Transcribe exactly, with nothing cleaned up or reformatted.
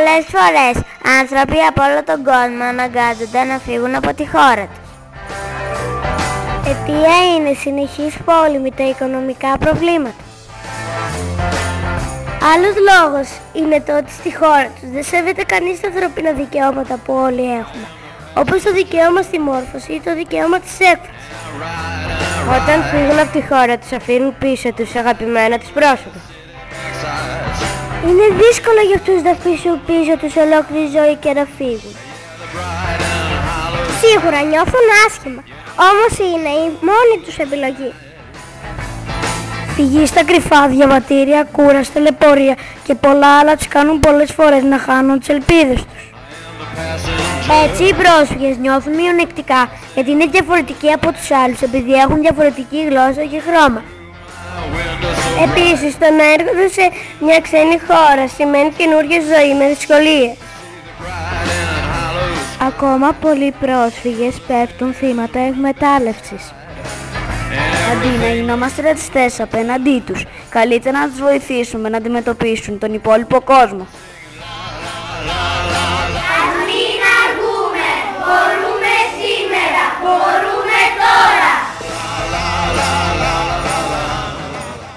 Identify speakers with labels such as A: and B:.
A: Πολλές φορές άνθρωποι από όλο τον κόσμο αναγκάζονται να φύγουν από τη χώρα τους. Αιτία είναι συνεχής πόλεμοι, τα οικονομικά προβλήματα. Άλλος λόγος είναι το ότι στη χώρα τους δεν σέβεται κανείς τα ανθρώπινα δικαιώματα που όλοι έχουμε, όπως το δικαίωμα στη μόρφωση ή το δικαίωμα της έκφρασης. Όταν φύγουν από τη χώρα τους αφήνουν πίσω τους αγαπημένα τους πρόσωπα. Είναι δύσκολο για αυτούς να αφήσουν πίσω τους ολόκληρη ζωή και να φύγουν. Σίγουρα νιώθουν άσχημα, όμως είναι η μόνη τους επιλογή. Φυγή στα κρυφά, διαβατήρια, κούραση, ταλαιπωρία και πολλά άλλα τους κάνουν πολλές φορές να χάνουν τις ελπίδες τους. Έτσι οι πρόσφυγες νιώθουν μειονεκτικά γιατί είναι διαφορετικοί από τους άλλους επειδή έχουν διαφορετική γλώσσα και χρώμα. Επίσης, το να έρχονται σε μια ξένη χώρα σημαίνει καινούργια ζωή με δυσκολίες. Ακόμα πολλοί πρόσφυγες πέφτουν θύματα εκμετάλλευσης. Αντί να γινόμαστε ρατσιστές απέναντί τους, καλύτερα να τους βοηθήσουμε να αντιμετωπίσουν τον υπόλοιπο κόσμο.